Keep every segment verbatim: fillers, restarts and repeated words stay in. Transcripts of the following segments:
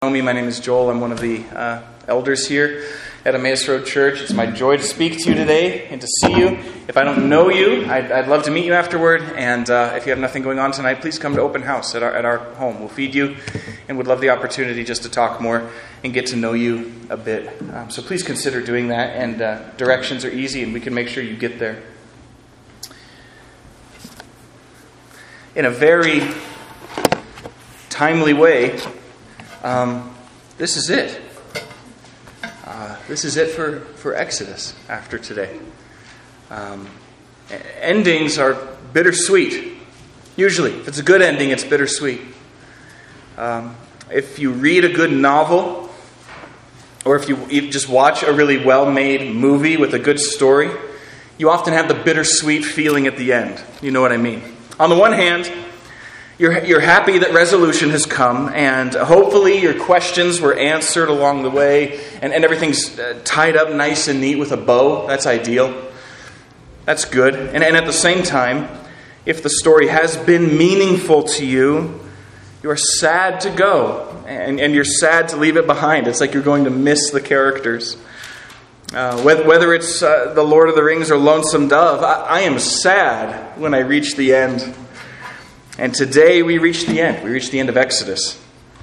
Know me, my name is Joel. I'm one of the uh, elders here at Emmaus Road Church. It's my joy to speak to you today and to see you. If I don't know you, I'd, I'd love to meet you afterward. And uh, if you have nothing going on tonight, please come to open house at our at our home. We'll feed you, and would love the opportunity just to talk more and get to know you a bit. Um, so please consider doing that. And uh, directions are easy, and we can make sure you get there. In a very timely way, Um, this is it. Uh, this is it for, for Exodus after today. Um, endings are bittersweet. Usually, if it's a good ending, it's bittersweet. Um, if you read a good novel, or if you, you just watch a really well-made movie with a good story, you often have the bittersweet feeling at the end. You know what I mean? On the one hand, You're, you're happy that resolution has come, and hopefully your questions were answered along the way, and, and everything's tied up nice and neat with a bow. That's ideal. That's good. And, and at the same time, if the story has been meaningful to you, you are sad to go, and, and you're sad to leave it behind. It's like you're going to miss the characters. Uh, whether, whether it's uh, The Lord of the Rings or Lonesome Dove, I, I am sad when I reach the end. And today we reach the end. We reach the end of Exodus.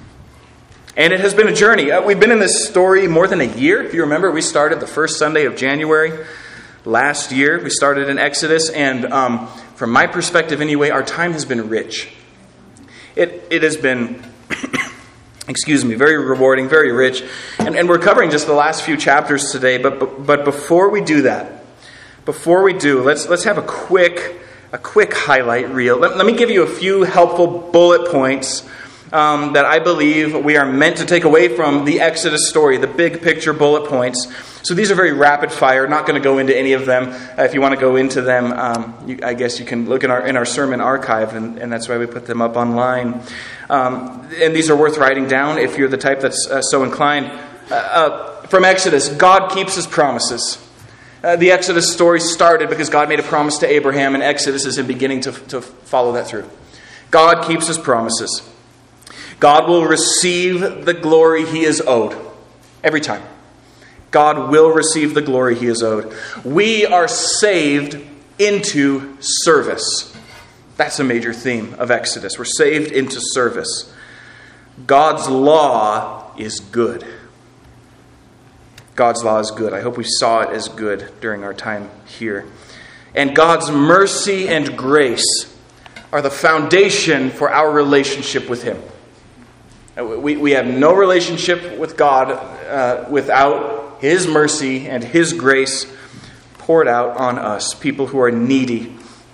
And it has been a journey. Uh, we've been in this story more than a year. If you remember, we started the first Sunday of January last year. We started in Exodus. And um, from my perspective anyway, our time has been rich. It it has been, excuse me, very rewarding, very rich. And, and we're covering just the last few chapters today. But, but, but before we do that, before we do, let's let's have a quick... A quick highlight reel. Let, let me give you a few helpful bullet points um, that I believe we are meant to take away from the Exodus story, the big picture bullet points. So these are very rapid fire. Not going to go into any of them. Uh, if you want to go into them, um, you, I guess you can look in our in our sermon archive, and, and that's why we put them up online. Um, and these are worth writing down if you're the type that's uh, so inclined. Uh, uh, from Exodus, God keeps His promises. Uh, the Exodus story started because God made a promise to Abraham, and Exodus is in beginning to, to follow that through. God keeps His promises. God will receive the glory He is owed. Every time. God will receive the glory He is owed. We are saved into service. That's a major theme of Exodus. We're saved into service. God's law is good. God's law is good. I hope we saw it as good during our time here. And God's mercy and grace are the foundation for our relationship with Him. We, we have no relationship with God uh, without His mercy and His grace poured out on us, people who are needy.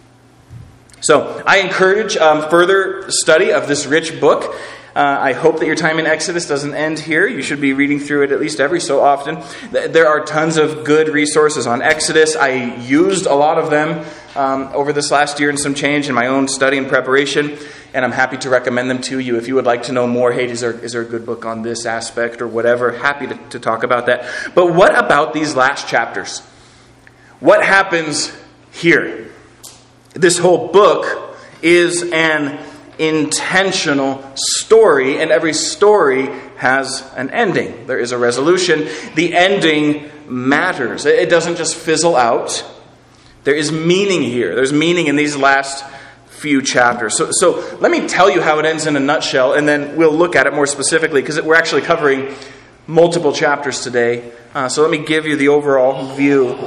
So I encourage um, further study of this rich book. Uh, I hope that your time in Exodus doesn't end here. You should be reading through it at least every so often. There are tons of good resources on Exodus. I used a lot of them um, over this last year and some change in my own study and preparation, and I'm happy to recommend them to you. If you would like to know more, hey, is there, is there a good book on this aspect or whatever? Happy to, to talk about that. But what about these last chapters? What happens here? This whole book is an intentional story, and every story has an ending. There is a resolution. The ending matters. It doesn't just fizzle out. There is meaning here. There's meaning in these last few chapters. So, so let me tell you how it ends in a nutshell, and then we'll look at it more specifically, because we're actually covering multiple chapters today. Uh, so let me give you the overall view.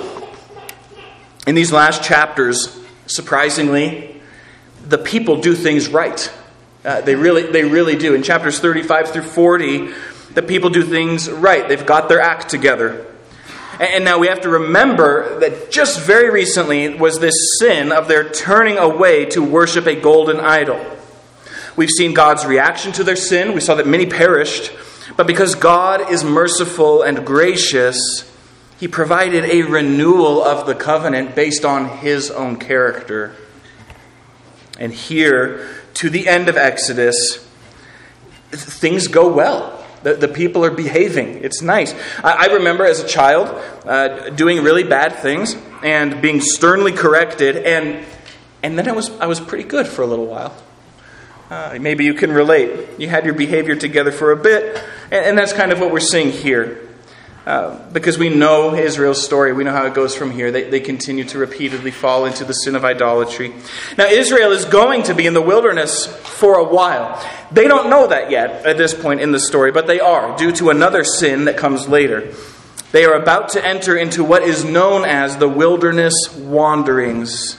In these last chapters, surprisingly, the people do things right. Uh, they really they really do. In chapters thirty-five through forty, the people do things right. They've got their act together. And, and now we have to remember that just very recently was this sin of their turning away to worship a golden idol. We've seen God's reaction to their sin. We saw that many perished. But because God is merciful and gracious, He provided a renewal of the covenant based on His own character. And here, to the end of Exodus, things go well. The, the people are behaving. It's nice. I, I remember as a child uh, doing really bad things and being sternly corrected, and and then I was I was pretty good for a little while. Uh, maybe you can relate. You had your behavior together for a bit, And, and that's kind of what we're seeing here. Uh, because we know Israel's story. We know how it goes from here. They, they continue to repeatedly fall into the sin of idolatry. Now, Israel is going to be in the wilderness for a while. They don't know that yet at this point in the story, but they are, due to another sin that comes later. They are about to enter into what is known as the wilderness wanderings.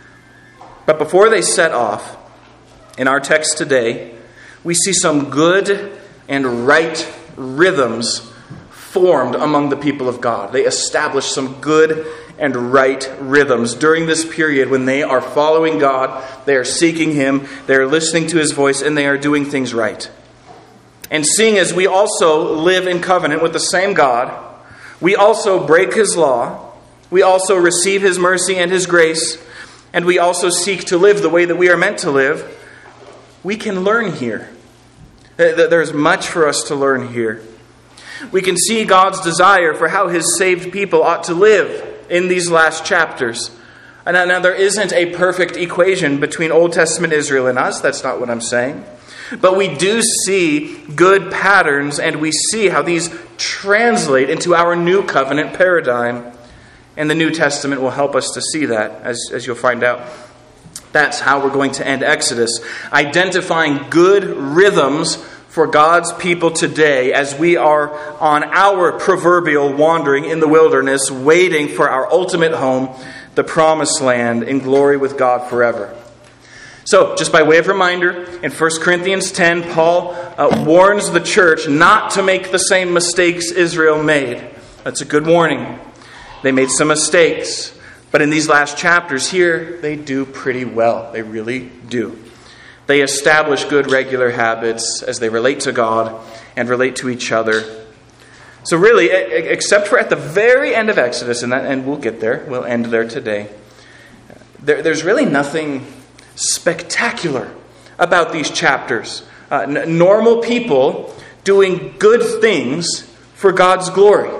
But before they set off, in our text today, we see some good and right rhythms formed among the people of God. They establish some good and right rhythms during this period when they are following God, they are seeking Him, they are listening to His voice, and they are doing things right. And seeing as we also live in covenant with the same God, we also break His law, we also receive His mercy and His grace, and we also seek to live the way that we are meant to live, we can learn here. There's much for us to learn here. We can see God's desire for how His saved people ought to live in these last chapters. And now, now there isn't a perfect equation between Old Testament Israel and us. That's not what I'm saying. But we do see good patterns, and we see how these translate into our new covenant paradigm. And the New Testament will help us to see that, as, as you'll find out. That's how we're going to end Exodus. Identifying good rhythms for God's people today as we are on our proverbial wandering in the wilderness, waiting for our ultimate home, the promised land, in glory with God forever. So, just by way of reminder, in First Corinthians ten, Paul uh, warns the church not to make the same mistakes Israel made. That's a good warning. They made some mistakes. But in these last chapters here, they do pretty well. They really do. They establish good regular habits as they relate to God and relate to each other. So really, except for at the very end of Exodus, and, that, and we'll get there, we'll end there today, there, there's really nothing spectacular about these chapters. Uh, n- normal people doing good things for God's glory.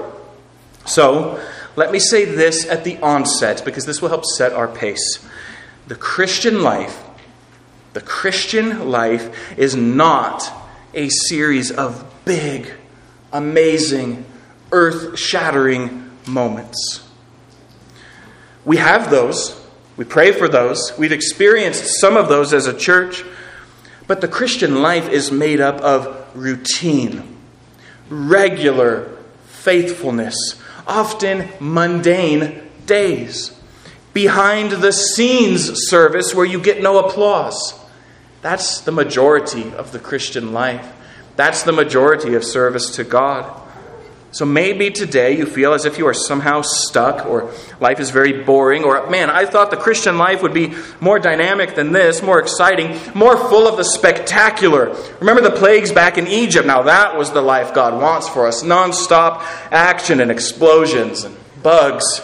So, let me say this at the onset, because this will help set our pace. The Christian life The Christian life is not a series of big, amazing, earth-shattering moments. We have those. We pray for those. We've experienced some of those as a church. But the Christian life is made up of routine, regular faithfulness, often mundane days, behind-the-scenes service where you get no applause. That's the majority of the Christian life. That's the majority of service to God. So maybe today you feel as if you are somehow stuck, or life is very boring, or man, I thought the Christian life would be more dynamic than this, more exciting, more full of the spectacular. Remember the plagues back in Egypt? Now that was the life God wants for us. Non-stop action and explosions and bugs.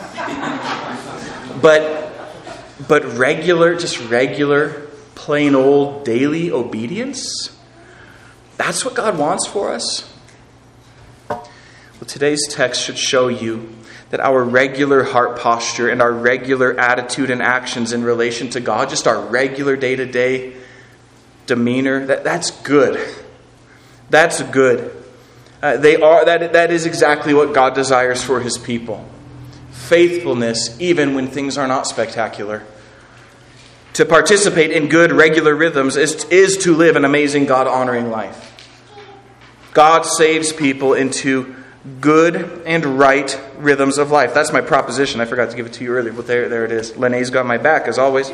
But, but regular, just regular, plain old daily obedience? That's what God wants for us? Well, today's text should show you that our regular heart posture and our regular attitude and actions in relation to God, just our regular day-to-day demeanor, that, that's good. That's good. Uh, they are that that is exactly what God desires for His people. Faithfulness, even when things are not spectacular. To participate in good, regular rhythms is, is to live an amazing, God-honoring life. God saves people into good and right rhythms of life. That's my proposition. I forgot to give it to you earlier, but there, there it is. Lene's got my back, as always.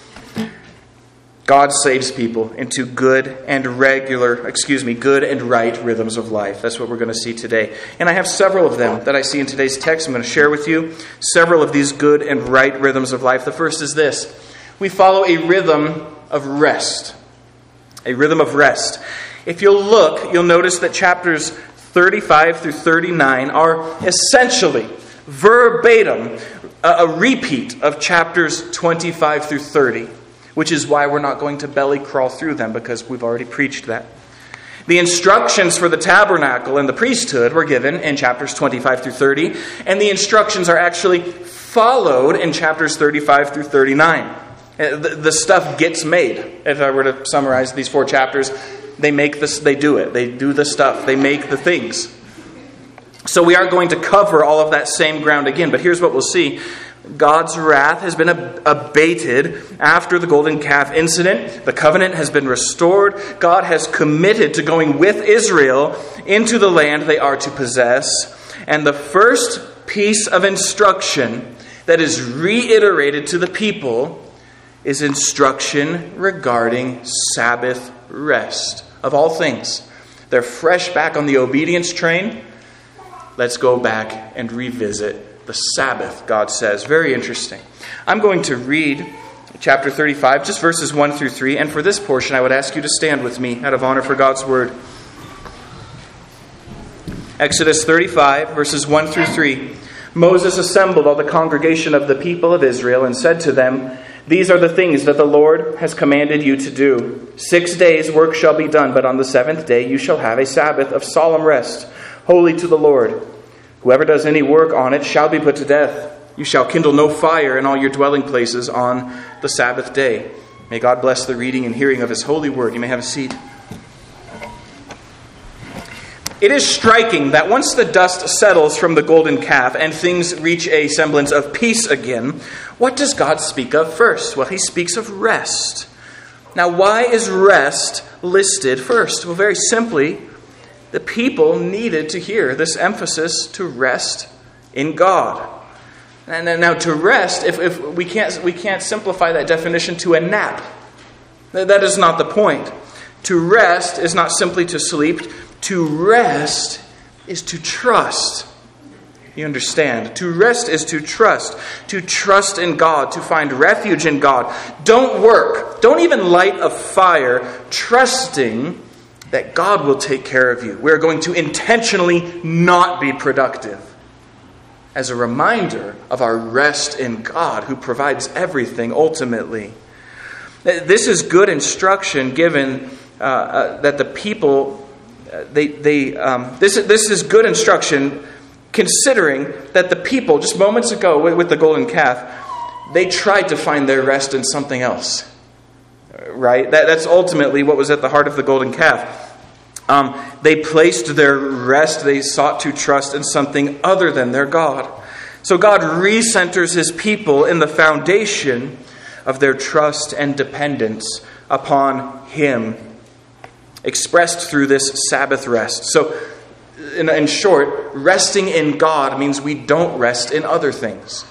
God saves people into good and regular, excuse me, good and right rhythms of life. That's what we're going to see today. And I have several of them that I see in today's text. I'm going to share with you several of these good and right rhythms of life. The first is this. We follow a rhythm of rest. A rhythm of rest. If you'll look, you'll notice that chapters thirty-five through thirty-nine are essentially, verbatim, a repeat of chapters twenty-five through thirty. Which is why we're not going to belly crawl through them, because we've already preached that. The instructions for the tabernacle and the priesthood were given in chapters twenty-five through thirty, and the instructions are actually followed in chapters thirty-five through thirty-nine. The, the stuff gets made. If I were to summarize these four chapters, they make this, they do it. They do the stuff. They make the things. So we aren't going to cover all of that same ground again. But here's what we'll see. God's wrath has been abated after the golden calf incident. The covenant has been restored. God has committed to going with Israel into the land they are to possess. And the first piece of instruction that is reiterated to the people is instruction regarding Sabbath rest. Of all things, they're fresh back on the obedience train. Let's go back and revisit the Sabbath, God says. Very interesting. I'm going to read chapter thirty-five, just verses one through three. And for this portion, I would ask you to stand with me out of honor for God's word. Exodus thirty-five, verses one through three. Moses assembled all the congregation of the people of Israel and said to them, "These are the things that the Lord has commanded you to do. Six days work shall be done, but on the seventh day you shall have a Sabbath of solemn rest, holy to the Lord. Whoever does any work on it shall be put to death. You shall kindle no fire in all your dwelling places on the Sabbath day." May God bless the reading and hearing of His holy word. You may have a seat. It is striking that once the dust settles from the golden calf and things reach a semblance of peace again, what does God speak of first? Well, He speaks of rest. Now, why is rest listed first? Well, very simply, the people needed to hear this emphasis to rest in God. And now to rest, if, if we can't we can't simplify that definition to a nap. That is not the point. To rest is not simply to sleep. To rest is to trust. You understand? To rest is to trust. To trust in God. To find refuge in God. Don't work. Don't even light a fire trusting that God will take care of you. We're going to intentionally not be productive. As a reminder of our rest in God, who provides everything ultimately. This is good instruction given uh, uh, that the people, uh, they, they, um, this, this is good instruction considering that the people, just moments ago with, with the golden calf, they tried to find their rest in something else. Right? That, that's ultimately what was at the heart of the golden calf. Um, they placed their rest, they sought to trust in something other than their God. So God recenters His people in the foundation of their trust and dependence upon Him, expressed through this Sabbath rest. So, in, in short, resting in God means we don't rest in other things.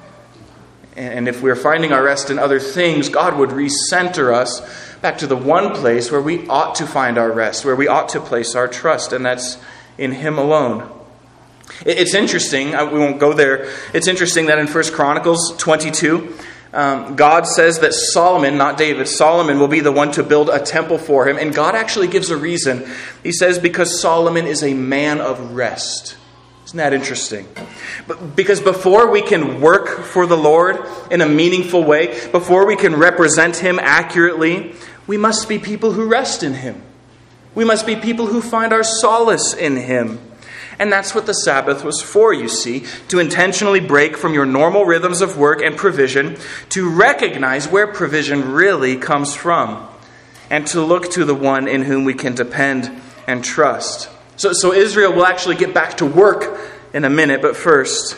And if we're finding our rest in other things, God would recenter us back to the one place where we ought to find our rest, where we ought to place our trust, and that's in Him alone. It's interesting, we won't go there, it's interesting that in First Chronicles twenty-two, um, God says that Solomon, not David, Solomon will be the one to build a temple for Him, and God actually gives a reason. He says because Solomon is a man of rest. Isn't that interesting? But because before we can work for the Lord in a meaningful way, before we can represent Him accurately, we must be people who rest in Him. We must be people who find our solace in Him. And that's what the Sabbath was for, you see, to intentionally break from your normal rhythms of work and provision, to recognize where provision really comes from, and to look to the one in whom we can depend and trust. So, so Israel will actually get back to work in a minute, but first,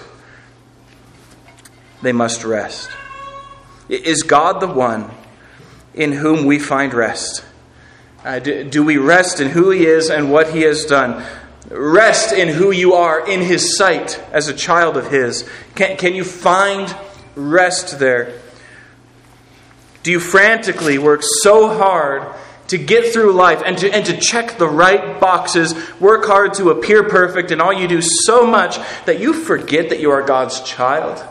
they must rest. Is God the one in whom we find rest? Uh, do, do we rest in who He is and what He has done? Rest in who you are in His sight as a child of His. Can, can you find rest there? Do you frantically work so hard to get through life and to and to check the right boxes, work hard to appear perfect, and all you do so much that you forget that you are God's child?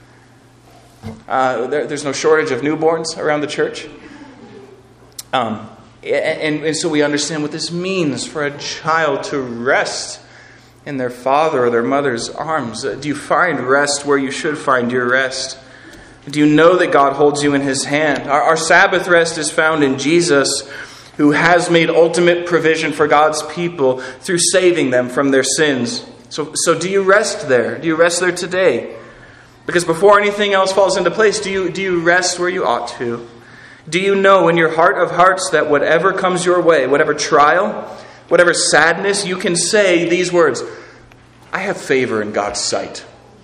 Uh, there, there's no shortage of newborns around the church. Um, and, and so we understand what this means for a child to rest in their father or their mother's arms. Uh, do you find rest where you should find your rest? Do you know that God holds you in His hand? Our, our Sabbath rest is found in Jesus, who has made ultimate provision for God's people through saving them from their sins. So, so do you rest there? Do you rest there today? Because before anything else falls into place, do you, do you rest where you ought to? Do you know in your heart of hearts that whatever comes your way, whatever trial, whatever sadness, you can say these words, I have favor in God's sight.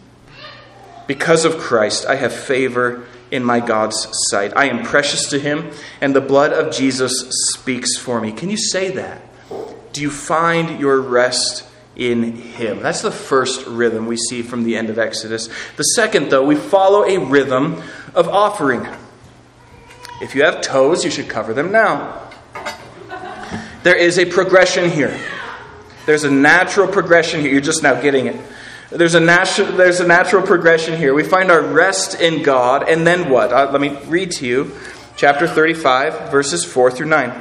Because of Christ, I have favor in my God's sight. I am precious to him, and the blood of Jesus speaks for me. Can you say that? Do you find your rest in him? That's the first rhythm we see from the end of Exodus. The second, though, we follow a rhythm of offering. If you have toes, you should cover them now. There is a progression here. There's a natural progression here. You're just now getting it. There's a natural, there's a natural progression here. We find our rest in God, and then what? Uh, let me read to you chapter thirty-five, verses four through nine.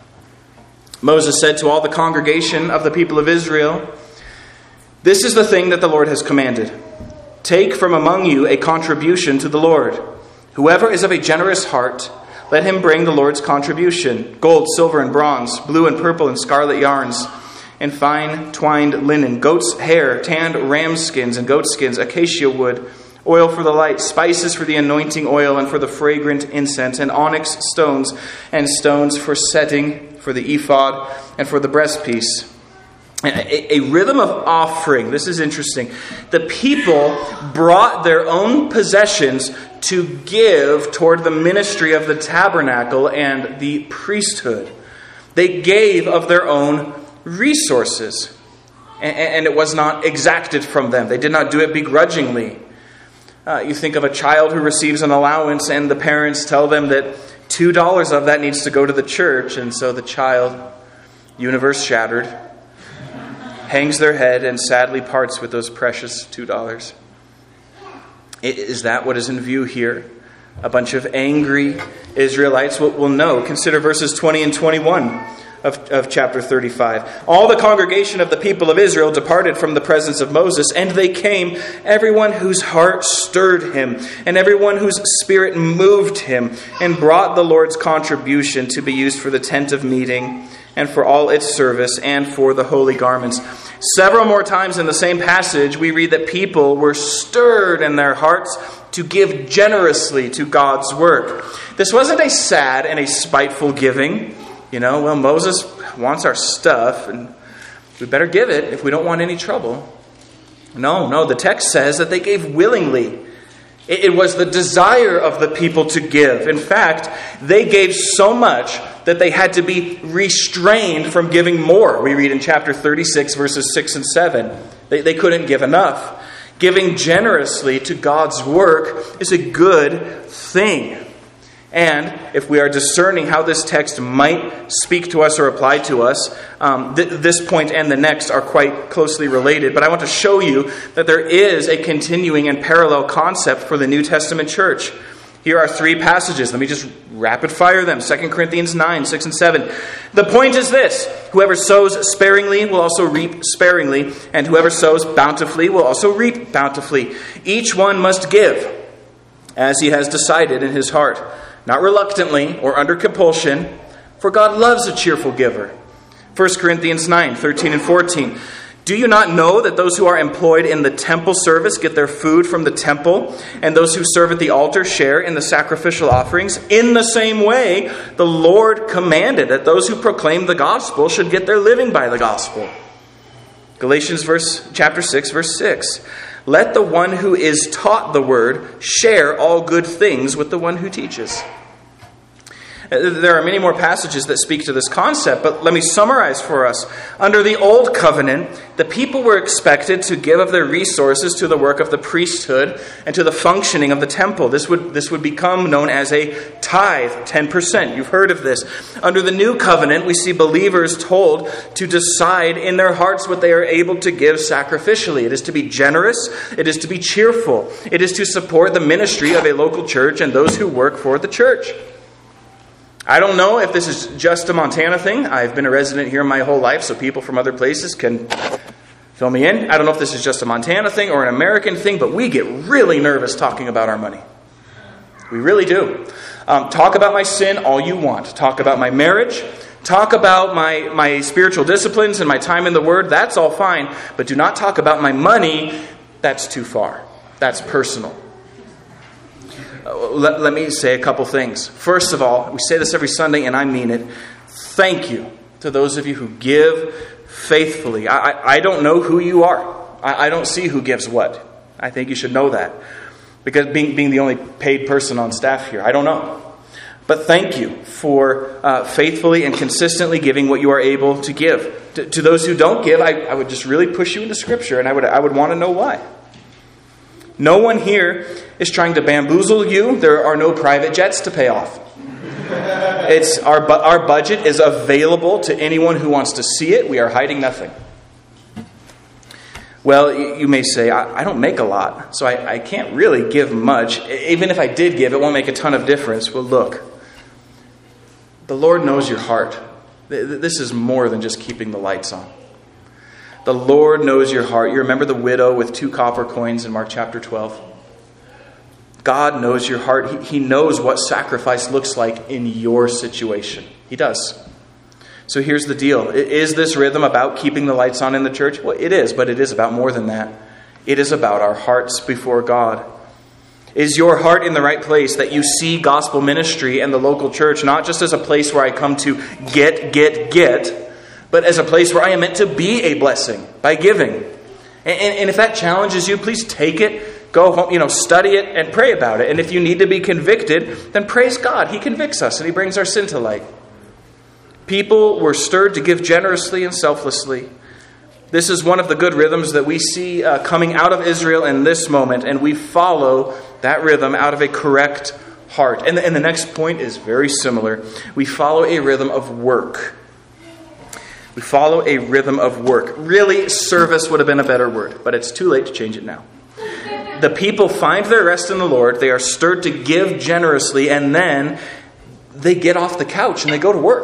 Moses said to all the congregation of the people of Israel, this is the thing that the Lord has commanded. Take from among you a contribution to the Lord. Whoever is of a generous heart, let him bring the Lord's contribution, gold, silver, and bronze, blue and purple and scarlet yarns, and fine twined linen, goat's hair, tanned ram skins and goat skins, acacia wood, oil for the light, spices for the anointing oil and for the fragrant incense, and onyx stones and stones for setting, for the ephod, and for the breastpiece. A, a rhythm of offering. This is interesting. The people brought their own possessions to give toward the ministry of the tabernacle and the priesthood. They gave of their own resources, and, and it was not exacted from them. They did not do it begrudgingly. Uh, you think of a child who receives an allowance, and the parents tell them that two dollars of that needs to go to the church, and so the child, universe shattered, hangs their head and sadly parts with those precious two dollars. Is that what is in view here? A bunch of angry Israelites will, will know. Consider verses twenty and twenty-one of, of chapter thirty-five. All the congregation of the people of Israel departed from the presence of Moses, and they came, everyone whose heart stirred him, and everyone whose spirit moved him, and brought the Lord's contribution to be used for the tent of meeting, and for all its service, and for the holy garments. Several more times in the same passage, we read that people were stirred in their hearts to give generously to God's work. This wasn't a sad and a spiteful giving. You know, well, Moses wants our stuff, and we better give it if we don't want any trouble. No, no, the text says that they gave willingly. It was the desire of the people to give. In fact, they gave so much that they had to be restrained from giving more. We read in chapter thirty-six, verses six and seven. They, they couldn't give enough. Giving generously to God's work is a good thing. And if we are discerning how this text might speak to us or apply to us, um, th- this point and the next are quite closely related. But I want to show you that there is a continuing and parallel concept for the New Testament church. Here are three passages. Let me just rapid fire them. Second Corinthians nine, six and seven. The point is this: whoever sows sparingly will also reap sparingly, and whoever sows bountifully will also reap bountifully. Each one must give as he has decided in his heart, not reluctantly or under compulsion, for God loves a cheerful giver. First Corinthians nine, thirteen and fourteen. Do you not know that those who are employed in the temple service get their food from the temple, and those who serve at the altar share in the sacrificial offerings? In the same way, the Lord commanded that those who proclaim the gospel should get their living by the gospel. Galatians verse, chapter six, verse six. Let the one who is taught the word share all good things with the one who teaches. There are many more passages that speak to this concept, but let me summarize for us. Under the Old Covenant, the people were expected to give of their resources to the work of the priesthood and to the functioning of the temple. This would, this would become known as a tithe, ten percent. You've heard of this. Under the New Covenant, we see believers told to decide in their hearts what they are able to give sacrificially. It is to be generous. It is to be cheerful. It is to support the ministry of a local church and those who work for the church. I don't know if this is just a Montana thing. I've been a resident here my whole life, so people from other places can fill me in. I don't know if this is just a Montana thing or an American thing, but we get really nervous talking about our money. We really do. Um, talk about my sin all you want. Talk about my marriage. Talk about my, my spiritual disciplines and my time in the Word. That's all fine. But do not talk about my money. That's too far. That's personal. let, let me say a couple things. First of all, we say this every Sunday, and I mean it. Thank you to those of you who give faithfully. I, I, I don't know who you are. I, I don't see who gives what. I think you should know that. Because being, being the only paid person on staff here, I don't know. But thank you for uh, faithfully and consistently giving what you are able to give. To, to those who don't give, I, I would just really push you into Scripture, and I would I would want to know why. No one here is trying to bamboozle you. There are no private jets to pay off. It's our bu- our budget is available to anyone who wants to see it. We are hiding nothing. Well, you may say, I, I don't make a lot, so I, I can't really give much. Even if I did give, it won't make a ton of difference. Well, look. The Lord knows your heart. This is more than just keeping the lights on. The Lord knows your heart. You remember the widow with two copper coins in Mark chapter twelve? God knows your heart. He, he knows what sacrifice looks like in your situation. He does. So here's the deal. Is this rhythm about keeping the lights on in the church? Well, it is, but it is about more than that. It is about our hearts before God. Is your heart in the right place that you see gospel ministry and the local church not just as a place where I come to get, get, get, but as a place where I am meant to be a blessing by giving? And, and, and if that challenges you, please take it, go home, you know, study it and pray about it. And if you need to be convicted, then praise God. He convicts us and He brings our sin to light. People were stirred to give generously and selflessly. This is one of the good rhythms that we see uh, coming out of Israel in this moment, and we follow that rhythm out of a correct heart. And the, and the next point is very similar. We follow a rhythm of work. We follow a rhythm of work. Really, service would have been a better word, but it's too late to change it now. The people find their rest in the Lord. They are stirred to give generously, and then they get off the couch and they go to work.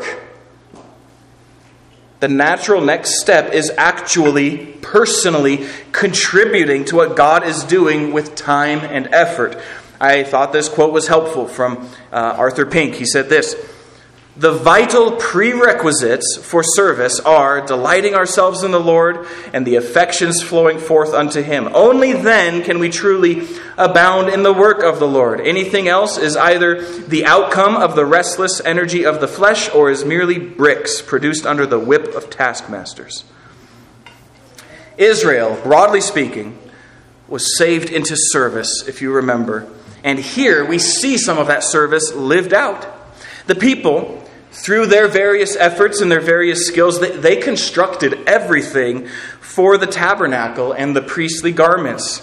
The natural next step is actually personally contributing to what God is doing with time and effort. I thought this quote was helpful from uh, Arthur Pink. He said this: "The vital prerequisites for service are delighting ourselves in the Lord and the affections flowing forth unto Him. Only then can we truly abound in the work of the Lord. Anything else is either the outcome of the restless energy of the flesh or is merely bricks produced under the whip of taskmasters." Israel, broadly speaking, was saved into service, if you remember. And here we see some of that service lived out. The people, through their various efforts and their various skills, they, they constructed everything for the tabernacle and the priestly garments.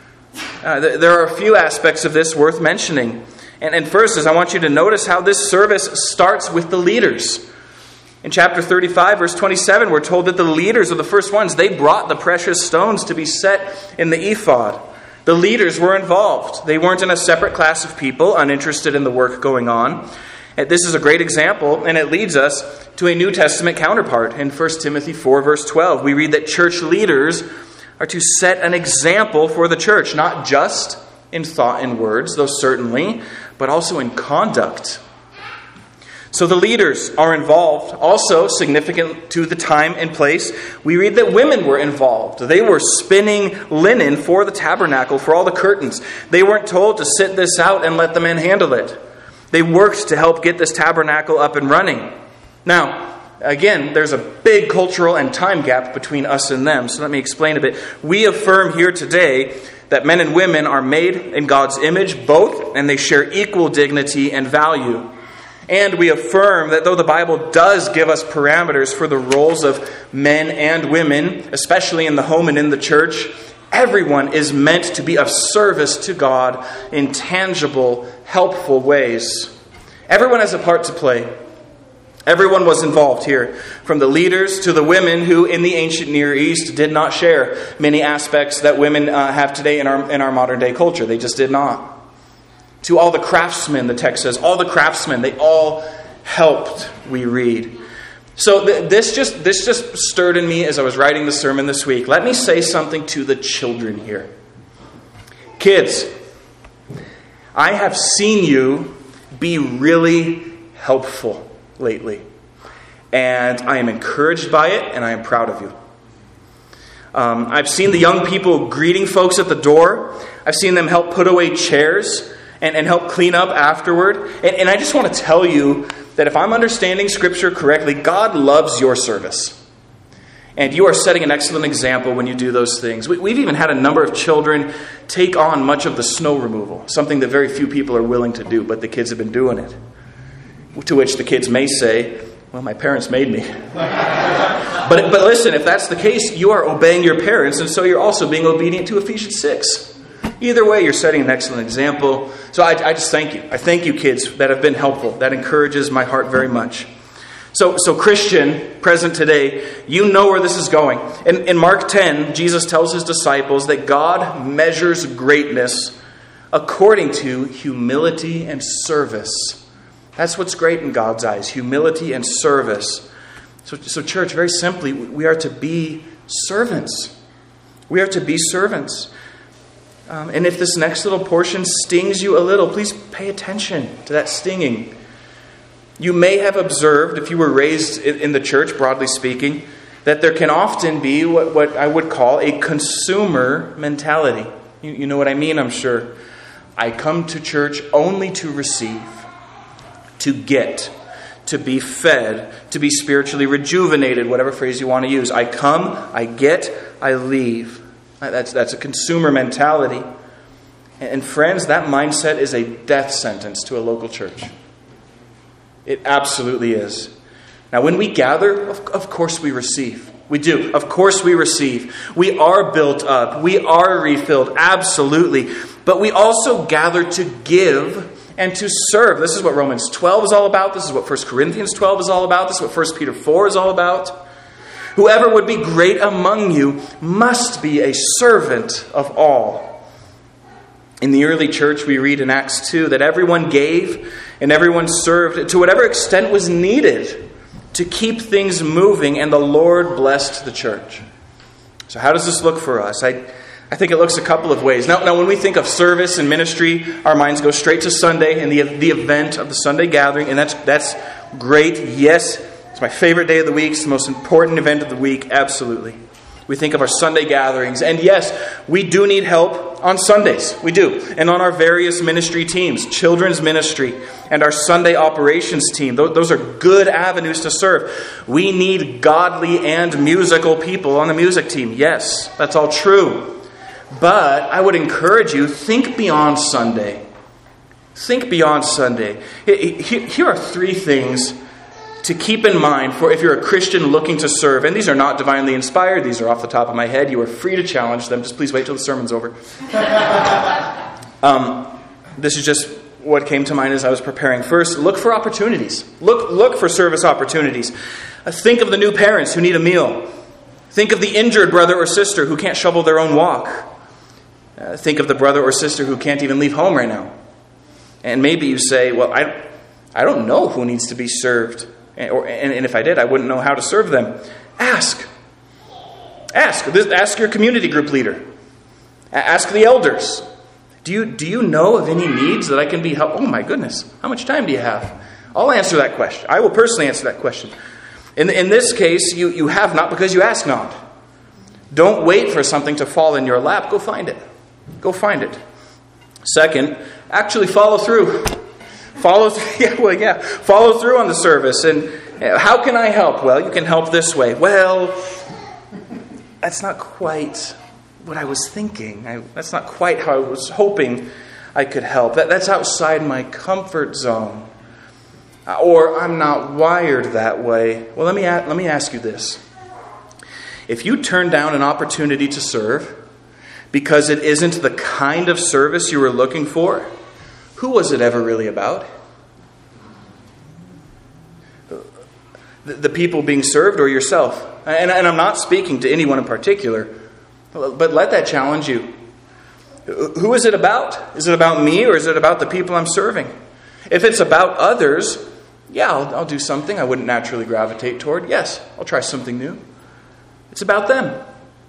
Uh, th- there are a few aspects of this worth mentioning. And, and first is I want you to notice how this service starts with the leaders. In chapter thirty-five, verse twenty-seven, we're told that the leaders are the first ones. They brought the precious stones to be set in the ephod. The leaders were involved. They weren't in a separate class of people, uninterested in the work going on. This is a great example, and it leads us to a New Testament counterpart. In First Timothy four, verse twelve, we read that church leaders are to set an example for the church, not just in thought and words, though certainly, but also in conduct. So the leaders are involved. Also significant to the time and place, we read that women were involved. They were spinning linen for the tabernacle, for all the curtains. They weren't told to sit this out and let the men handle it. They worked to help get this tabernacle up and running. Now, again, there's a big cultural and time gap between us and them, so let me explain a bit. We affirm here today that men and women are made in God's image, both, and they share equal dignity and value. And we affirm that though the Bible does give us parameters for the roles of men and women, especially in the home and in the church, everyone is meant to be of service to God in tangible, helpful ways. Everyone has a part to play. Everyone was involved here, from the leaders to the women who in the ancient Near East did not share many aspects that women uh, have today in our in our modern day culture. They just did not. To all the craftsmen, the text says, all the craftsmen, they all helped, we read. So th- this just this just stirred in me as I was writing the sermon this week. Let me say something to the children here. Kids, I have seen you be really helpful lately. And I am encouraged by it, and I am proud of you. Um, I've seen the young people greeting folks at the door. I've seen them help put away chairs. and, and help clean up afterward. And, and I just want to tell you that if I'm understanding Scripture correctly, God loves your service. And you are setting an excellent example when you do those things. We, we've even had a number of children take on much of the snow removal, something that very few people are willing to do, but the kids have been doing it. To which the kids may say, well, my parents made me. but, but listen, if that's the case, you are obeying your parents, and so you're also being obedient to Ephesians six. Either way, you're setting an excellent example. So I, I just thank you. I thank you, kids, that have been helpful. That encourages my heart very much. So, so Christian, present today, you know where this is going. In, in Mark ten, Jesus tells his disciples that God measures greatness according to humility and service. That's what's great in God's eyes, humility and service. So, so church, very simply, we are to be servants. We are to be servants. Um, and if this next little portion stings you a little, please pay attention to that stinging. You may have observed, if you were raised in the church, broadly speaking, that there can often be what, what I would call a consumer mentality. You, you know what I mean, I'm sure. I come to church only to receive, to get, to be fed, to be spiritually rejuvenated, whatever phrase you want to use. I come, I get, I leave. That's, that's a consumer mentality. And friends, that mindset is a death sentence to a local church. It absolutely is. Now, when we gather, of, of course we receive. We do. Of course we receive. We are built up. We are refilled. Absolutely. But we also gather to give and to serve. This is what Romans twelve is all about. This is what First Corinthians twelve is all about. This is what First Peter four is all about. Whoever would be great among you must be a servant of all. In the early church, we read in Acts two that everyone gave and everyone served to whatever extent was needed to keep things moving, and the Lord blessed the church. So how does this look for us? I, I think it looks a couple of ways. Now, now, when we think of service and ministry, our minds go straight to Sunday and the, the event of the Sunday gathering, and that's that's great. Yes, it's my favorite day of the week. It's the most important event of the week. Absolutely. We think of our Sunday gatherings. And yes, we do need help on Sundays. We do. And on our various ministry teams, children's ministry and our Sunday operations team. Those are good avenues to serve. We need godly and musical people on the music team. Yes, that's all true. But I would encourage you, think beyond Sunday. Think beyond Sunday. Here are three things to keep in mind for if you're a Christian looking to serve. And these are not divinely inspired. These are off the top of my head. You are free to challenge them. Just please wait till the sermon's over. um, this is just what came to mind as I was preparing. First, look for opportunities. Look, look for service opportunities. Uh, think of the new parents who need a meal. Think of the injured brother or sister who can't shovel their own walk. Uh, think of the brother or sister who can't even leave home right now. And maybe you say, well, I, I don't know who needs to be served. And, or, and, and if I did, I wouldn't know how to serve them. Ask. Ask. Ask your community group leader. Ask the elders. Do you, do you know of any needs that I can be help? Oh my goodness. How much time do you have? I'll answer that question. I will personally answer that question. In, in this case, you, you have not because you ask not. Don't wait for something to fall in your lap. Go find it. Go find it. Second, actually follow through. Follow through, yeah, well, yeah, follow through on the service. And how can I help? Well, you can help this way. Well, that's not quite what I was thinking. I, that's not quite how I was hoping I could help. That, that's outside my comfort zone. Uh, or I'm not wired that way. Well, let me let me ask you this. If you turn down an opportunity to serve because it isn't the kind of service you were looking for, who was it ever really about? The, the people being served or yourself? And, and I'm not speaking to anyone in particular, but let that challenge you. Who is it about? Is it about me or is it about the people I'm serving? If it's about others, yeah, I'll, I'll do something I wouldn't naturally gravitate toward. Yes, I'll try something new. It's about them.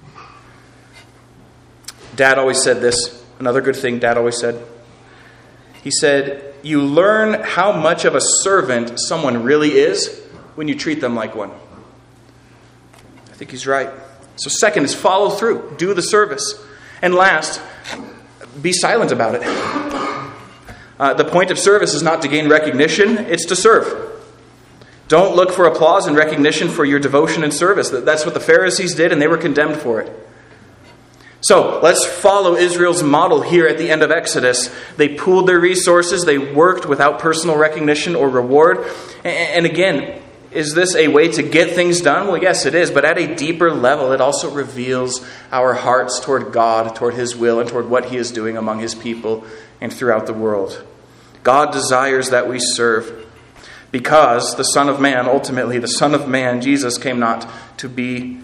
Dad always said this. Another good thing Dad always said. He said, you learn how much of a servant someone really is when you treat them like one. I think he's right. So second is follow through. Do the service. And last, be silent about it. Uh, the point of service is not to gain recognition, it's to serve. Don't look for applause and recognition for your devotion and service. That's what the Pharisees did, and they were condemned for it. So, let's follow Israel's model here at the end of Exodus. They pooled their resources, they worked without personal recognition or reward. And again, is this a way to get things done? Well, yes, it is. But at a deeper level, it also reveals our hearts toward God, toward His will, and toward what He is doing among His people and throughout the world. God desires that we serve because the Son of Man, ultimately the Son of Man, Jesus, came not to be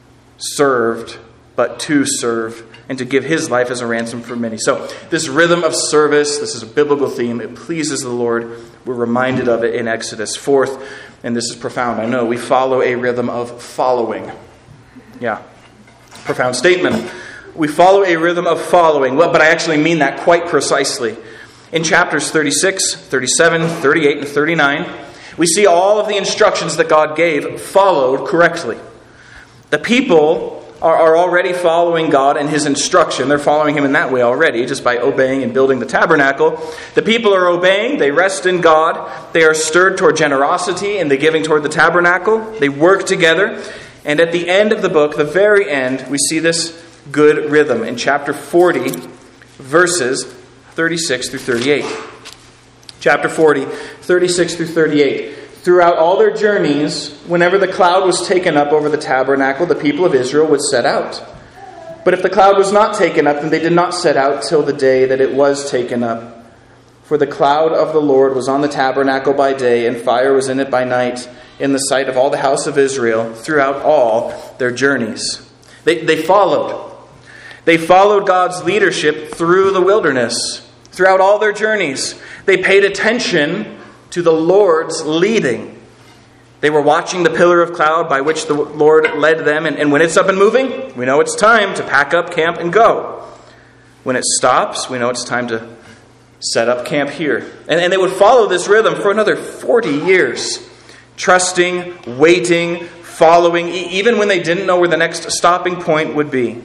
served, but to serve and to give His life as a ransom for many. So this rhythm of service, this is a biblical theme. It pleases the Lord. We're reminded of it in Exodus. Fourth, and this is profound, I know, we follow a rhythm of following. Yeah, profound statement. We follow a rhythm of following. Well, but I actually mean that quite precisely. In chapters thirty-six, thirty-seven, thirty-eight, and thirty-nine, we see all of the instructions that God gave followed correctly. The people are, are already following God and His instruction. They're following Him in that way already, just by obeying and building the tabernacle. The people are obeying. They rest in God. They are stirred toward generosity and the giving toward the tabernacle. They work together. And at the end of the book, the very end, we see this good rhythm in chapter forty, verses thirty-six through thirty-eight. Chapter forty, thirty-six through thirty-eight. Throughout all their journeys, whenever the cloud was taken up over the tabernacle, the people of Israel would set out. But if the cloud was not taken up, then they did not set out till the day that it was taken up. For the cloud of the Lord was on the tabernacle by day, and fire was in it by night, in the sight of all the house of Israel, throughout all their journeys. They, they followed. They followed God's leadership through the wilderness, throughout all their journeys. They paid attention to the Lord's leading. They were watching the pillar of cloud by which the Lord led them. And, and when it's up and moving, we know it's time to pack up camp and go. When it stops, we know it's time to set up camp here. And, and they would follow this rhythm for another forty years. Trusting, waiting, following, even when they didn't know where the next stopping point would be.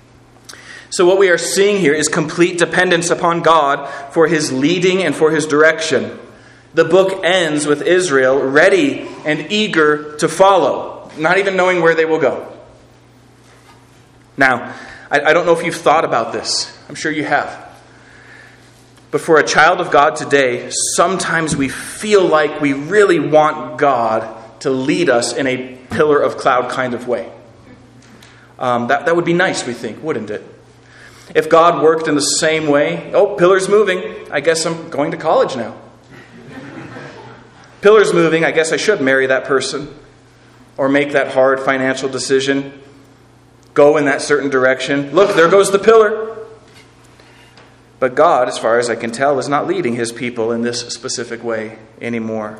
So what we are seeing here is complete dependence upon God for His leading and for His direction. The book ends with Israel ready and eager to follow, not even knowing where they will go. Now, I, I don't know if you've thought about this. I'm sure you have. But for a child of God today, sometimes we feel like we really want God to lead us in a pillar of cloud kind of way. Um, that, that would be nice, we think, wouldn't it? If God worked in the same way, oh, pillar's moving, I guess I'm going to college now. Pillar's moving, I guess I should marry that person or make that hard financial decision, go in that certain direction. Look, there goes the pillar. But God, as far as I can tell, is not leading His people in this specific way anymore.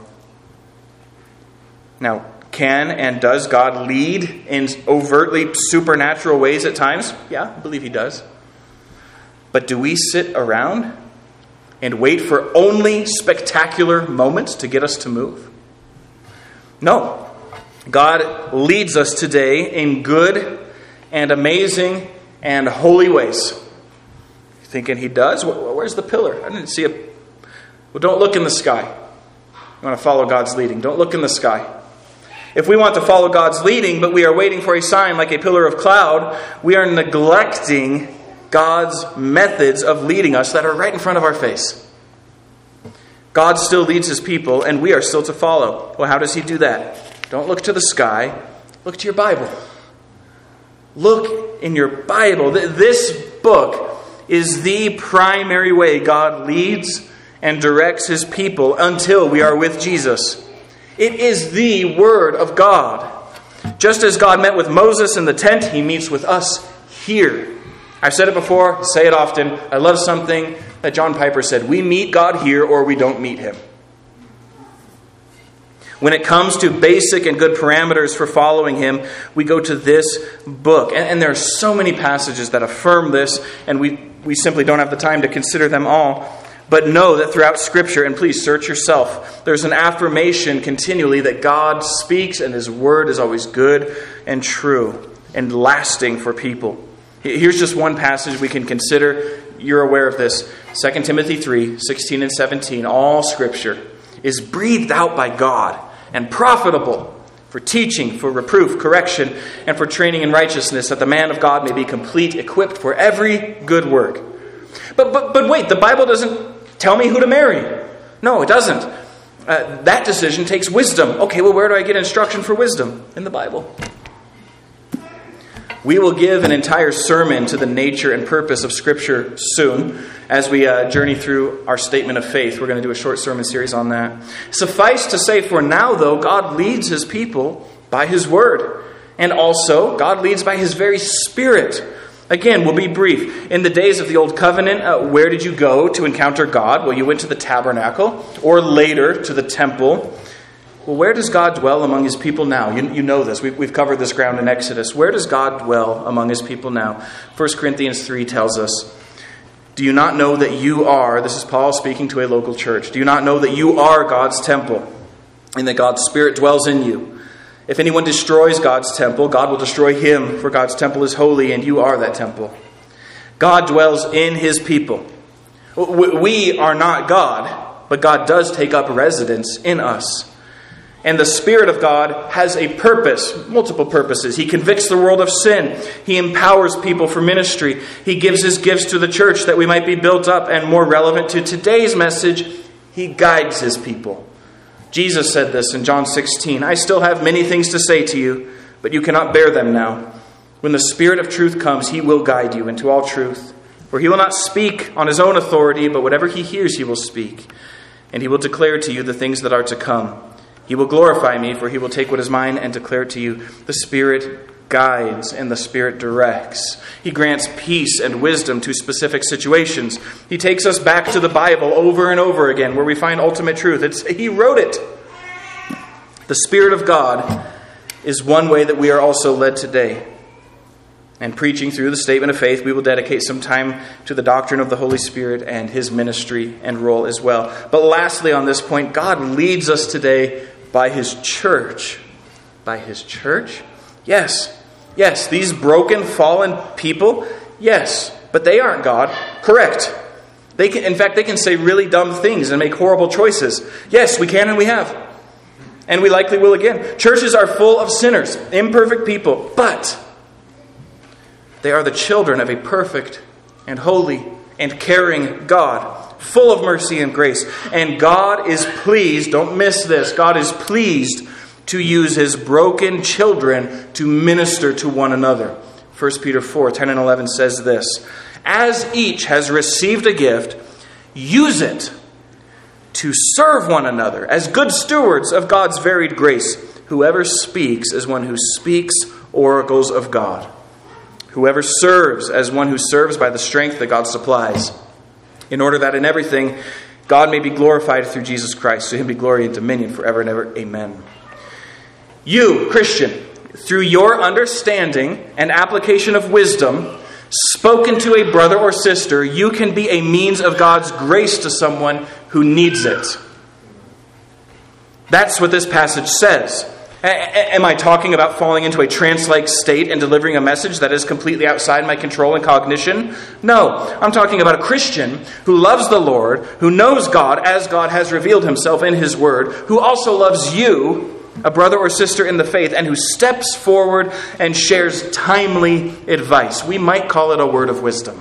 Now, can and does God lead in overtly supernatural ways at times? Yeah, I believe He does. But do we sit around and wait for only spectacular moments to get us to move? No. God leads us today in good and amazing and holy ways. Thinking He does? Where's the pillar? I didn't see a... Well, don't look in the sky. You want to follow God's leading. Don't look in the sky. If we want to follow God's leading, but we are waiting for a sign like a pillar of cloud, we are neglecting God's methods of leading us that are right in front of our face. God still leads His people, and we are still to follow. Well, how does He do that? Don't look to the sky. Look to your Bible. Look in your Bible. This book is the primary way God leads and directs His people until we are with Jesus. It is the Word of God. Just as God met with Moses in the tent, He meets with us here. I've said it before, say it often. I love something that John Piper said. We meet God here or we don't meet Him. When it comes to basic and good parameters for following Him, we go to this book. And, and there are so many passages that affirm this, and we, we simply don't have the time to consider them all. But know that throughout Scripture, and please search yourself, there's an affirmation continually that God speaks and His Word is always good and true and lasting for people. Here's just one passage we can consider. You're aware of this. Second Timothy three, sixteen and seventeen. All Scripture is breathed out by God and profitable for teaching, for reproof, correction, and for training in righteousness, that the man of God may be complete, equipped for every good work. But but but wait, the Bible doesn't tell me who to marry. No, it doesn't. Uh, that decision takes wisdom. Okay, well, where do I get instruction for wisdom? In the Bible. We will give an entire sermon to the nature and purpose of Scripture soon as we uh, journey through our statement of faith. We're going to do a short sermon series on that. Suffice to say, for now, though, God leads His people by His Word. And also, God leads by His very Spirit. Again, we'll be brief. In the days of the Old Covenant, uh, where did you go to encounter God? Well, you went to the tabernacle, or later to the temple. Well, where does God dwell among His people now? You, you know this. We've, we've covered this ground in Exodus. Where does God dwell among His people now? First Corinthians three tells us, do you not know that you are, this is Paul speaking to a local church, do you not know that you are God's temple and that God's Spirit dwells in you? If anyone destroys God's temple, God will destroy him, for God's temple is holy and you are that temple. God dwells in His people. We are not God, but God does take up residence in us. And the Spirit of God has a purpose, multiple purposes. He convicts the world of sin. He empowers people for ministry. He gives His gifts to the church that we might be built up. And more relevant to today's message, He guides His people. Jesus said this in John sixteen, I still have many things to say to you, but you cannot bear them now. When the Spirit of truth comes, He will guide you into all truth. For He will not speak on His own authority, but whatever He hears, He will speak. And He will declare to you the things that are to come. He will glorify me, for He will take what is mine and declare it to you. The Spirit guides and the Spirit directs. He grants peace and wisdom to specific situations. He takes us back to the Bible over and over again, where we find ultimate truth. It's, He wrote it. The Spirit of God is one way that we are also led today. And preaching through the statement of faith, we will dedicate some time to the doctrine of the Holy Spirit and His ministry and role as well. But lastly on this point, God leads us today by His church. By His church? Yes. Yes, these broken, fallen people, yes. But they aren't God. Correct. They can, in fact, they can say really dumb things and make horrible choices. Yes, we can and we have. And we likely will again. Churches are full of sinners, imperfect people. But they are the children of a perfect and holy and caring God, full of mercy and grace. And God is pleased, don't miss this, God is pleased to use His broken children to minister to one another. First Peter four, ten and eleven says this, as each has received a gift, use it to serve one another as good stewards of God's varied grace. Whoever speaks is one who speaks oracles of God. Whoever serves as one who serves by the strength that God supplies, in order that in everything God may be glorified through Jesus Christ. To Him be glory and dominion forever and ever. Amen. You, Christian, through your understanding and application of wisdom, spoken to a brother or sister, you can be a means of God's grace to someone who needs it. That's what this passage says. A- am I talking about falling into a trance-like state and delivering a message that is completely outside my control and cognition? No, I'm talking about a Christian who loves the Lord, who knows God as God has revealed Himself in His Word, who also loves you, a brother or sister in the faith, and who steps forward and shares timely advice. We might call it a word of wisdom,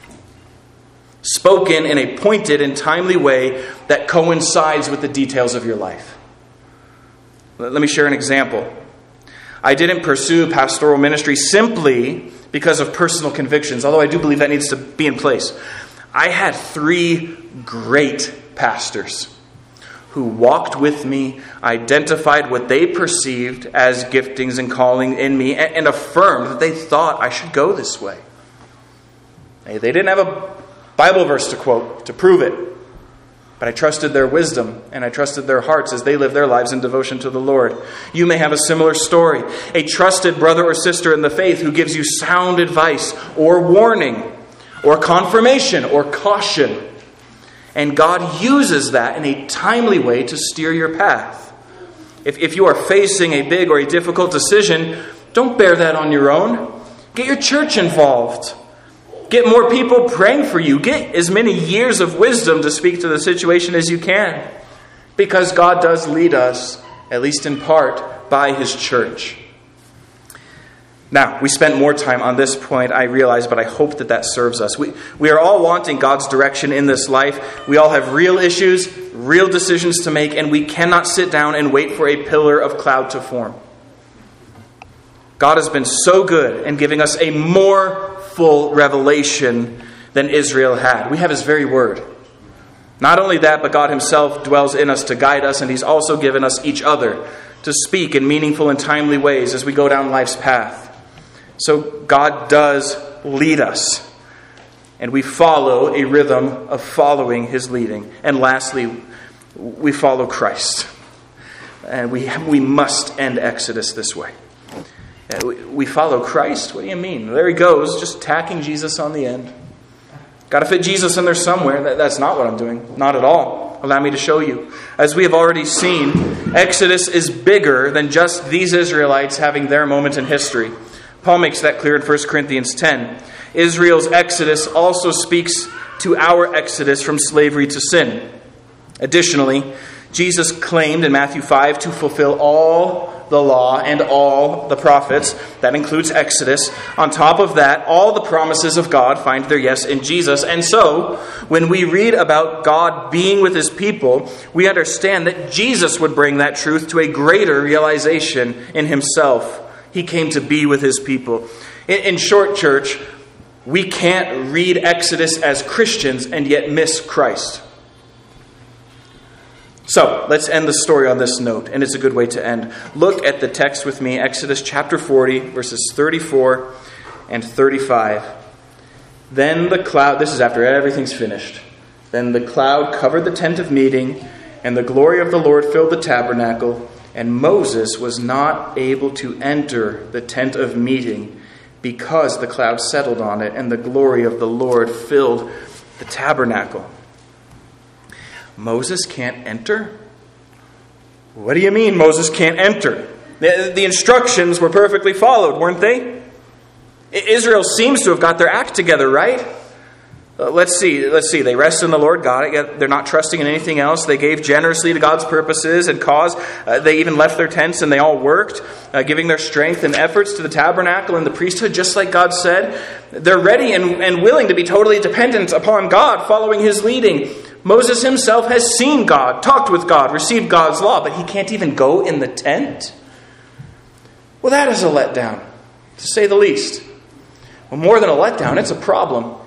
spoken in a pointed and timely way that coincides with the details of your life. Let me share an example. I didn't pursue pastoral ministry simply because of personal convictions, although I do believe that needs to be in place. I had three great pastors who walked with me, identified what they perceived as giftings and calling in me, and, and affirmed that they thought I should go this way. They didn't have a Bible verse to quote to prove it, but I trusted their wisdom and I trusted their hearts as they lived their lives in devotion to the Lord. You may have a similar story. A trusted brother or sister in the faith who gives you sound advice or warning or confirmation or caution. And God uses that in a timely way to steer your path. If, if you are facing a big or a difficult decision, don't bear that on your own. Get your church involved. Get more people praying for you. Get as many years of wisdom to speak to the situation as you can. Because God does lead us, at least in part, by His church. Now, we spent more time on this point, I realize, but I hope that that serves us. We, we are all wanting God's direction in this life. We all have real issues, real decisions to make, and we cannot sit down and wait for a pillar of cloud to form. God has been so good in giving us a more full revelation than Israel had. We have His very word. Not only that, but God Himself dwells in us to guide us, and He's also given us each other to speak in meaningful and timely ways as we go down life's path. So God does lead us, and we follow a rhythm of following His leading. And lastly, we follow Christ. And we, we must end Exodus this way. We follow Christ? What do you mean? There He goes, just tacking Jesus on the end. Got to fit Jesus in there somewhere. That, that's not what I'm doing. Not at all. Allow me to show you. As we have already seen, Exodus is bigger than just these Israelites having their moment in history. Paul makes that clear in First Corinthians ten. Israel's exodus also speaks to our exodus from slavery to sin. Additionally, Jesus claimed in Matthew five to fulfill all the law and all the prophets. That includes Exodus. On top of that, all the promises of God find their yes in Jesus. And so, when we read about God being with His people, we understand that Jesus would bring that truth to a greater realization in Himself. He came to be with His people. In short, church, we can't read Exodus as Christians and yet miss Christ. So, let's end the story on this note, and it's a good way to end. Look at the text with me, Exodus chapter forty, verses thirty-four and thirty-five. Then the cloud, this is after everything's finished. Then the cloud covered the tent of meeting, and the glory of the Lord filled the tabernacle. And Moses was not able to enter the tent of meeting because the cloud settled on it and the glory of the Lord filled the tabernacle. Moses can't enter? What do you mean Moses can't enter? The, the instructions were perfectly followed, weren't they? Israel seems to have got their act together, right? Uh, let's see. Let's see. They rest in the Lord God. They're not trusting in anything else. They gave generously to God's purposes and cause. Uh, they even left their tents and they all worked, uh, giving their strength and efforts to the tabernacle and the priesthood, just like God said. They're ready and, and willing to be totally dependent upon God, following His leading. Moses himself has seen God, talked with God, received God's law, but he can't even go in the tent? Well, that is a letdown, to say the least. Well, more than a letdown, it's a problem.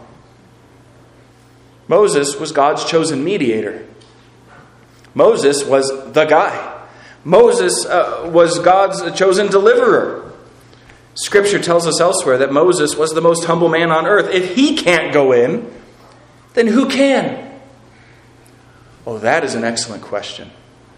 Moses was God's chosen mediator. Moses was the guy. Moses uh, was God's chosen deliverer. Scripture tells us elsewhere that Moses was the most humble man on earth. If he can't go in, then who can? Oh, that is an excellent question.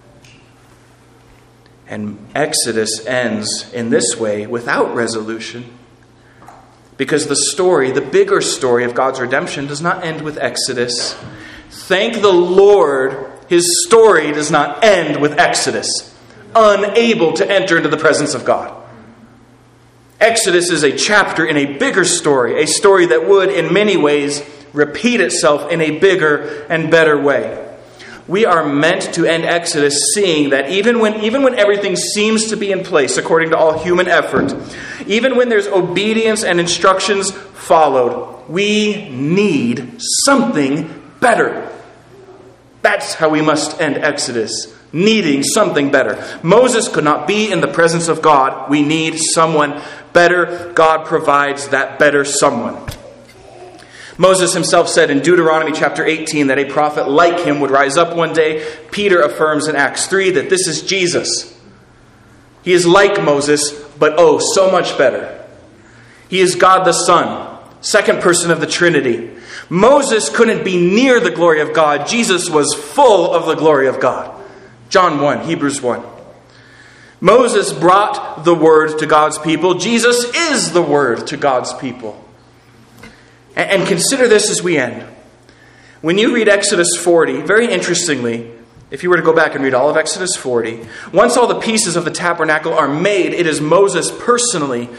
And Exodus ends in this way without resolution. Because the story, the bigger story of God's redemption does not end with Exodus. Thank the Lord, His story does not end with Exodus. Unable to enter into the presence of God. Exodus is a chapter in a bigger story. A story that would, in many ways, repeat itself in a bigger and better way. We are meant to end Exodus seeing that even when, even when everything seems to be in place according to all human effort, even when there's obedience and instructions followed, we need something better. That's how we must end Exodus, needing something better. Moses could not be in the presence of God. We need someone better. God provides that better someone. Moses himself said in Deuteronomy chapter eighteen that a prophet like him would rise up one day. Peter affirms in Acts three that this is Jesus. He is like Moses, but oh, so much better. He is God the Son, second person of the Trinity. Moses couldn't be near the glory of God. Jesus was full of the glory of God. John one, Hebrews one. Moses brought the word to God's people. Jesus is the word to God's people. And consider this as we end. When you read Exodus forty, very interestingly, if you were to go back and read all of Exodus forty, once all the pieces of the tabernacle are made, it is Moses personally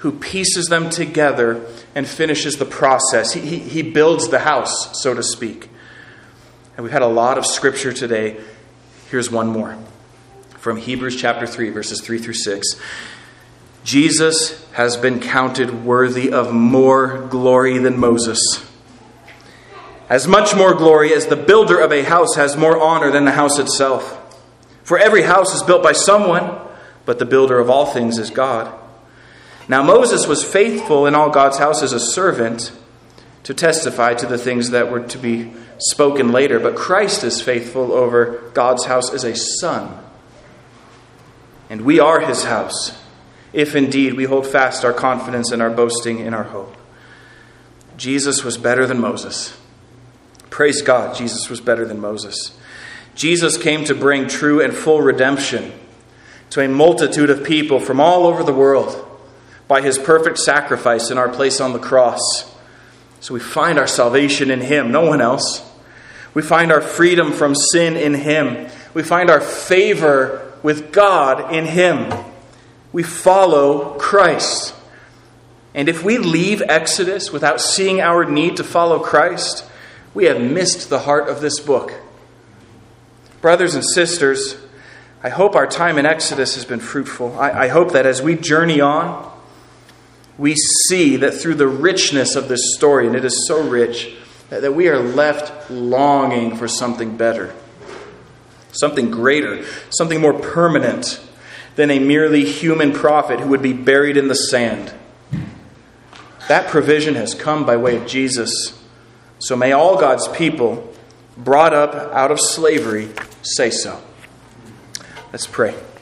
who pieces them together and finishes the process. He, he, he builds the house, so to speak. And we've had a lot of scripture today. Here's one more. From Hebrews chapter three, verses three through six. Jesus has been counted worthy of more glory than Moses. As much more glory as the builder of a house has more honor than the house itself. For every house is built by someone, but the builder of all things is God. Now Moses was faithful in all God's house as a servant to testify to the things that were to be spoken later, but Christ is faithful over God's house as a son. And we are his house, if indeed we hold fast our confidence and our boasting in our hope. Jesus was better than Moses. Praise God, Jesus was better than Moses. Jesus came to bring true and full redemption to a multitude of people from all over the world by his perfect sacrifice in our place on the cross. So we find our salvation in him, no one else. We find our freedom from sin in him. We find our favor with God in him. We follow Christ. And if we leave Exodus without seeing our need to follow Christ, we have missed the heart of this book. Brothers and sisters, I hope our time in Exodus has been fruitful. I, I hope that as we journey on, we see that through the richness of this story, and it is so rich, that, that we are left longing for something better, something greater, something more permanent than a merely human prophet who would be buried in the sand. That provision has come by way of Jesus. So may all God's people brought up out of slavery say so. Let's pray.